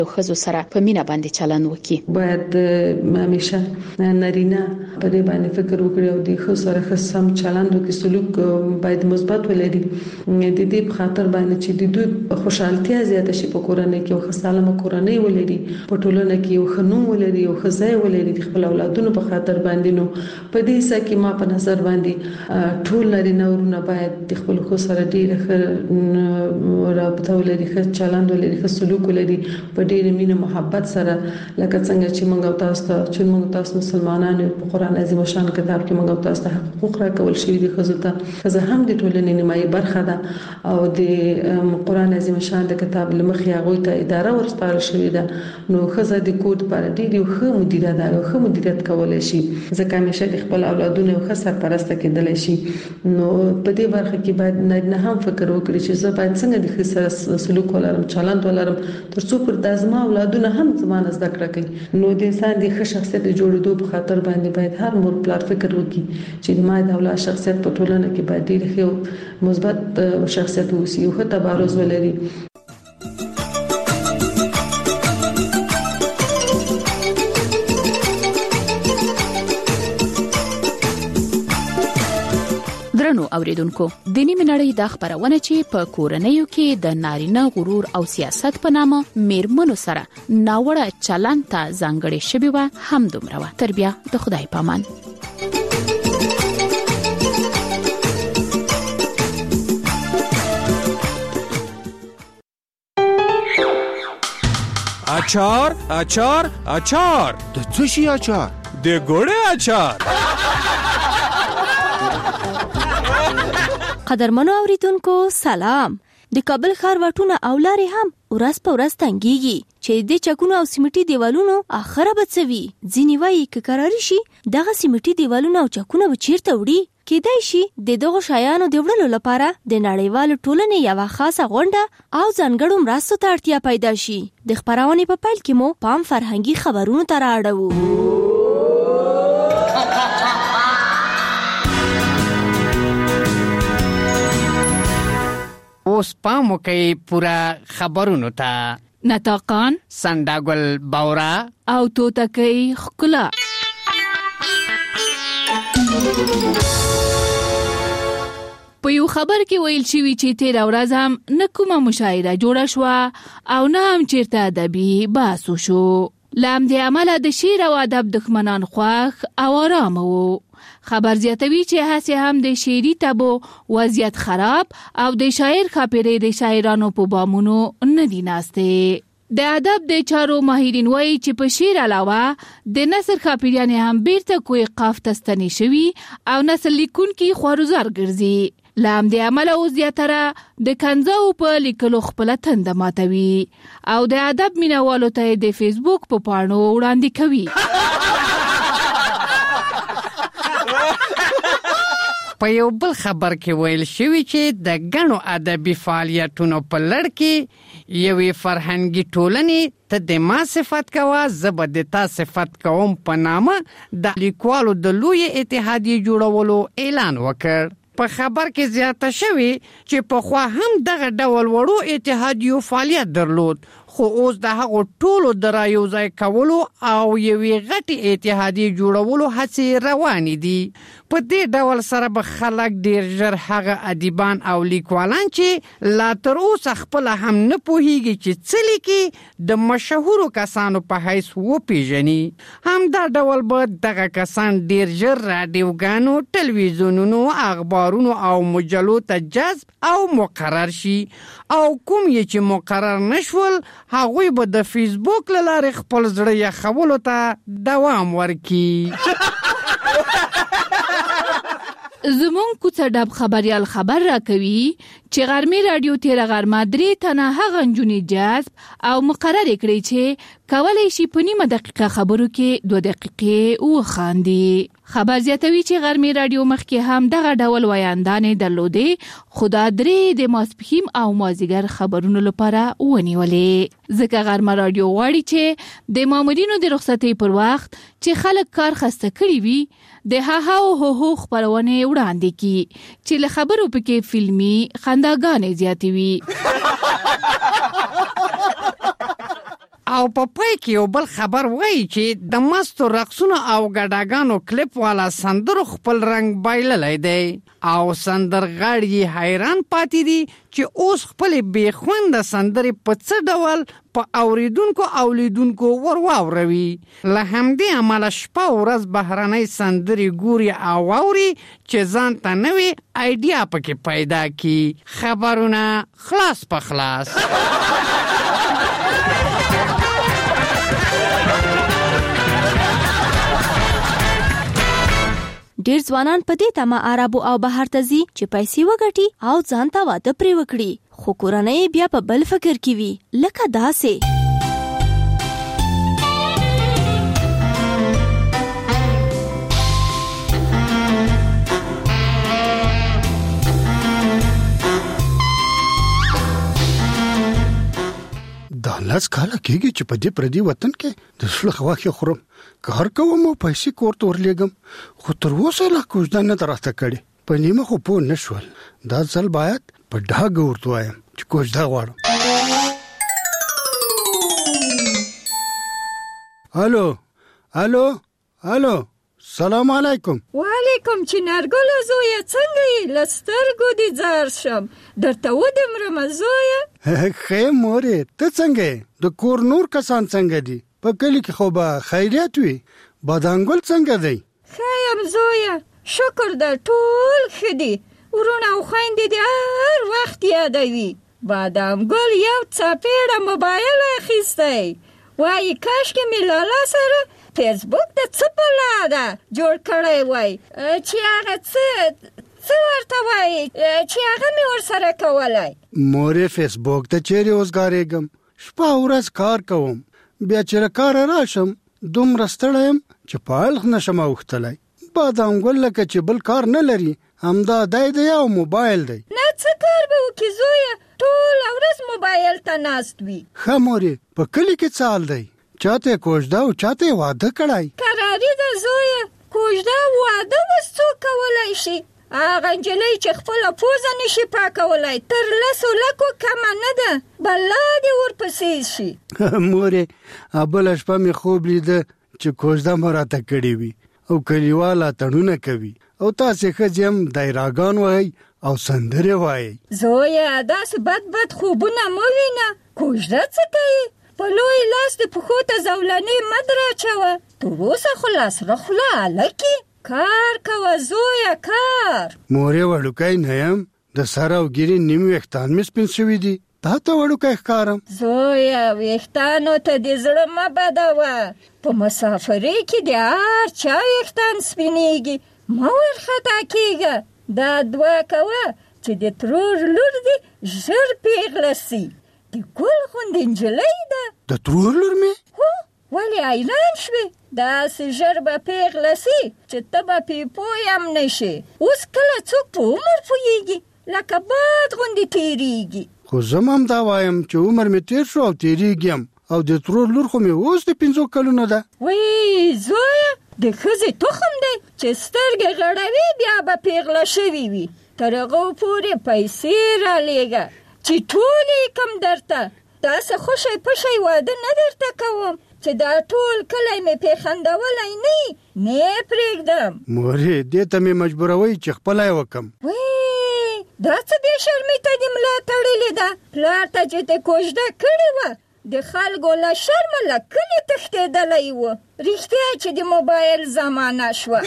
خزو سره په مینا باندې چلند وکړي. باید همیشه نارینه په دې باندې فکر وکړي او د خو سره سم چلند وکړي، سلوک باید مثبت ولري. د دې په خاطر باندې چې د دوی خوشحالتیا زیاته شي په کورنۍ کې او سالمه کورنۍ ولري، په ټولنه کې یو خنوم ولري او خزای ولري د خپل اولادونو په خاطر باندې. نو په دې ځکه کې ما په نظر باندې ټول نارینه ورونه باید د خپل خو سره ډیر ښه رابطه ولري، ښه چلند ولري، ښه سلوک ولري په ډیر مینه محبت سره، لکه څنګه چې موږ تاسو مسلمانانو په قرآن عظیم شان کتاب کې موږ تاسو ته حقوق راکول شوی دي. خزه هم د ټولنې نیمایي برخه ده او د قرآن عظیم شان د کتاب لمخې هغه ته اداره ورسپارل شوې ده. نو خزه د کور لپاره ډېر یو ښه مدیره ده، یو ښه مدیریت کولای شي، ځکه همیشه د خپل اولادونو یو ښه سرپرسته کېدلی شي. نو په دې برخه کې باید نه هم فکر وکړي چې زه باید څنګه د ښه سره سلوک ولرم، چلند ولرم، ترڅو پر دازما اولادونه هم زمانه زده کړه کوي. نو د انسان د ښه شخصیت جوړېدو په خاطر باندې باید هر مور پلار فکر وکړي چې د ما د اولاد شخصیت په ټولنه کې باید ډېر ښه مثبت شخصیت اوسي او ښه تبارز ولري. درنو اوریدونکو، د نیمه نړۍ د خبرونه چې په کورنیو کې د نارینه غرور او سیاست په نامه میرمنو سره ناوړه چلند ته ځانګړې شوی و هم دومره و. تر بیا د خدای پامان. اچار اچار اچار د څه شي اچار؟ د ګوړې اچار. قدرمنو اوریدونکو سلام. د کابل ښار واټونه او لارې هم ورځ په ورځ تنګیږي چې د چکونو او سیمټي دیوالونو اخره بڅوي. ځینې وایي که قراري شي دغه سیمټي دیوالونه او چکونه به چیرته وړي. کېدای شي د دغو شیانو د وړلو لپاره د نړیوالو ټولنې یوه خاصه غونډه او ځانګړو مرستو ته اړتیا پیدا شي. د خپرونې په پیل کې مو پام فرهنګي خبرونو ته رااړوو. اوس پام وکئ پورا خبرونو ته. نطاقان، سنداګل باورا او توتکۍ ښکلا. په یو خبر کې ویل شوی چې تیر ورځ هم نه کومه مشاعره جوړه شوه او نه هم چیرته ادبي بحث وشو. له همدې امله د شعر او ادب دښمنان خوښ او آرامه وو. خبر زیاتوي چې هسې هم د شعري تبو وضعیت خراب او د شاعر خاپیرې د شاعرانو په بامونو نه دي ناستې. د ادب د چارو ماهرین وایي چې په شعر علاوه د نثر خاپیریانې هم بیرته کوی قاف ته ستنې شوي او نثر لیکونکي خوارزار ګرځي. له همدې امله اوس زیاتره د کنځاو په لیکلو خپله تنده ماتوي او د ادب مینوالو ته د فیسبوک په پاڼو وړاندې کوي. په یو بل خبر کې ویل شوی چې د ګڼو ادبي فعالیتونو په لړ کې یوې فرهنګي ټولنې ته د ما صفت کوه زه به د تا صفت کوم په نامه د لیکوالو د لوی اتحادیې جوړولو اعلان وکړ. په خبر کې زیاته شوی چې پخوا هم دغه ډول وړو اتحادیو فعالیت درلود، خو اوس د هغو ټولو د رایوځای کولو او یوې غټې اتحادیې جوړولو هڅې روانې دي. په دې ډول سره به خلک ډیر ژر هغه ادیبان او لیکوالان چې لا تر اوسه خپله هم نه پوهیږي چې څه لیکي د مشهورو کسانو په حیث وپیژني. همدا ډول به دغه کسان ډیر ژر راډیوګانو، ټلویزیونونو، اخبارونو او مجلو ته جذب او مقرر شي او کوم یې چې مقرر نشول هغوی به د فیسبوک له لارې خپل زړه یخولو ته دوام ورکړي. زمون کوڅه ډب خبریال خبر را کوي چې غرمې رادیو تیره غرمه 3 تنه هغه نجونې جذب او مقرر کړی چې کولی شي په نیمه دقیقه خبرو کې 2 دقیقې وخاندي. خبر زیاتوي چې غرمې رادیو مخکې هم دغه ډول ویاندانې درلودې، خو دا 3 د ماسپښین او مازدیګر خبرونو لپاره ونیولې. ځکه غرمه رادیو غواړي چې د مامورینو د رخصتۍ پر وخت چې خلک کار خسته کړي وي د ها او هو هو خبرونه وړاندې کی چې له خبرو پکې فلمي خنداګانې زیاتې وي. او په پای کې یو بل خبر وایي چې د مستو رقصونو او ګډاګانو کلیپ والا سندرو خپل رنگ بایللی دی او سندرغاړي حیران پاتې دي چې اوس خپل بې خونده سندرې په څه ډول په اوریدونکو او لیدونکو ورواوروي. له همدې امله شپه ورځ بهرنۍ سندرې ګوري او واوري چې ځان ته نوې آیډیا پکې پیدا کړي. خبرونه خلاص په خلاص. ډیر ځوانان په دې تمه عربو او بهر ته ځي چې پیسې وګټي او ځان ته واده پرې وکړي، خو کورنۍ بیا په بل فکر کې وي، لکه داسې دا لاس کاله کېږي چې په دې پردي وطن کې د سړي خواخې خورم، کار کوم او پیسې کور ته ورلېږم، خو تر اوسه لا کوژده نه ده راته کړې. په نیمه خو پوه نه شول. دا ځل باید په ډاګه ورته وایم چې کوژده غواړم. الو الو الو، سلام علیکم. وعلیکم چنارګله زویه، څنګه یې؟ له سترګو دې ځار شم، درته ودمرمه زویه. ښه مورې، ته څنګه یې؟ د کور نور کسان څنګه دي؟ په کلي کې خو به خیریت وي. بادامګل څنګه دی؟ ښه یم زویه، شکر ده، ټول ښه دي. ورونه او خویندې دې هر وخت یادوي. بادامګل یو څپېړه موبایل اخیستی، وایي کاشکې مې لالا سره فیسبوک د څه په لاده جوړ کړی وای چې هغه څه ورته وایي چې هغه مې ورسره کولی. مورې فیسبوک ته چیرې اوسګارېږم، شپه ورځ کار کوم، بیا چې له کاره راشم دومره ستړی یم چې په الخ نشم اوښتلی. بادامګل لکه چې بل کار نه لري، همدا دی او موبایل دی. نه څه کار به وکړي زویه، ټوله ورځ موبایل ته ناست وي. ښه مورې، په کلي کې څه حال دی؟ چاته کوژده او چاته واده کړای؟ کراري ده زویه، کوژده واده اوس څوک کولی شي؟ هغه نجلۍ چې خپله پوزه نشي پاکولی تر 10 لکو کمه نه ده، بلا دې ورپسې شي. مورې، بله شپه مې خوب لیده چې کوژده مو راته کړې وي او کلیواله تړونه کوي او تاسې ښځې هم دایراګان وایي او سندرې وایي. زویه داسې بد خوبونه مه وینه، کوژده څه کوي؟ په لوی لاس د پښو ته زولنې مه دراچوه، تر اوسه خو لاس رخله هلکې. کار کوه زویه، کار. مورې وړوکی نه یم، د سر او ګیرې نیم ویښتان مې سپین شوي دي، تا ته وړوکی ښکارم. زویه ویښتانو ته دې زړه مه بدوه، په مسافرۍ کې د هر چا ویښتان سپینېږي، مه ورخطا کېږه. دا دعا کوه چې د ترور لور دې ژر پیغله سي، د ګل غوندې نجلۍ ده. د ترور لور مې؟ هو، ولې حیران شوې؟ داسې ژر به پیغله سي چې ته به پې پوی هم نشې. اوس کله څوک په عمر پوهېږي، لکه باد غوندې تېرېږي. خو زه هم دا وایم چې عمر مې تېر شو او تېرېږي هم، او د ترور لور خو مې اوس د 5 کلونو ده. وی زویه، د ښځې تخم دی چې سترګې غړوي بیا به پیغله شوي وي. تر هغو پورې پیسې رالېږه چې ټولې کم درته. داسې خوشی پشی واده نه درته کوم چې دا ټول کلی مې پیخندولی نه پرېږدم. مورې، دې ته مې مجبوروي چې خپله یې وکم. وی دا څه بې شرمۍ ته دې ملا تړلې ده. پلار ته چې دې کوژده کړې وه، د خلکو له شرمه له کلي تښتېدلی و. رښتیا چې د موبایل زمانه شوه.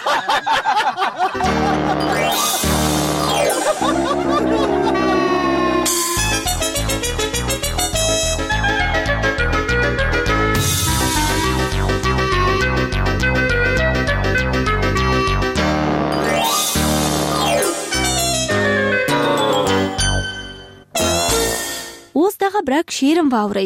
اوس دغه برک شیرم واورئ.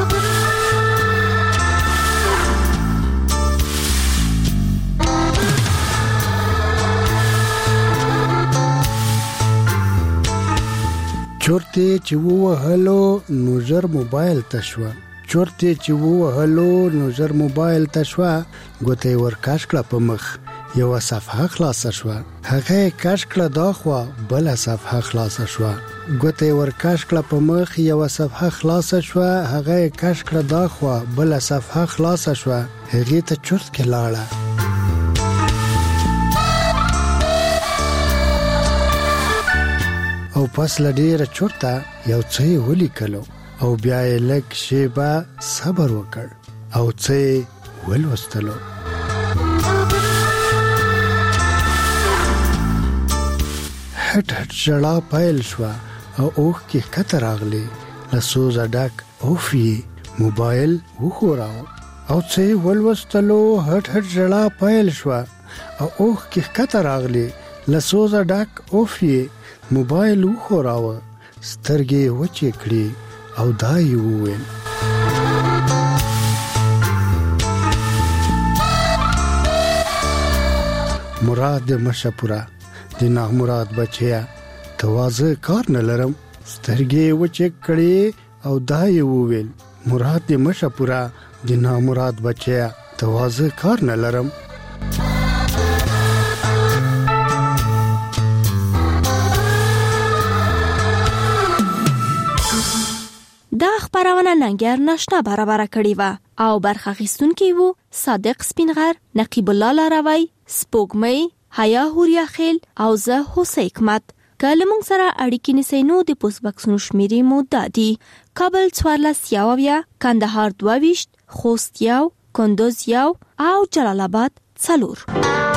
چورته چې ووهلو نو ژر موبایل ته شوه، چورته چې ووهلو نو ژر موبایل ته شوه، ګوته یې ورکاش کړه په مخ، یوه صفحه خلاصه شوه، هغه یې کاش کړه دا خوا، بله صفحه خلاصه شوه، ګوته ورکاش کړه په مخ یو صفحه خلاصه شو هغه کاش کړه دا خو بل صفحه خلاصه شو هغه ته چرت کې لاړه او پس لډیره چورتا یو څه ولیکلو او بیا یې لږ شیبه صبر وکړ او څه ولوستلو هټ هټ ژړا پیل شو او اوښ کې کتر راغلی له سوزه ډک اوفي موبایل وښوراو او څه ولوستلو هټ هټ ژړا پیل شو او اوښ کې کتر راغلی له سوزه ډک اوفي موبایل وښوراو سترګې وچې کړې او دا یې وویل مراد د مشپورا د نامراد بچیا توازه کار نه لرم سترګې وچې کړې او دا یې وویل مراد د مشپورا د نامراد بچیا توازه کار نه لرم دا خبرونه ننګر ناشنا برابر کړی و او برخه اخیستونکي وو صادق سپینغر نقیب الله لاروی سپوږمۍ حیا هوریا خیل او زه حسین حکمت کله موږ سره اړیکې نیسئ نو د پوسټ باکسونو شمیرې مو دادي کابل 14 کندهار 22 خوست 1 کندوز 1 او جلال آباد 4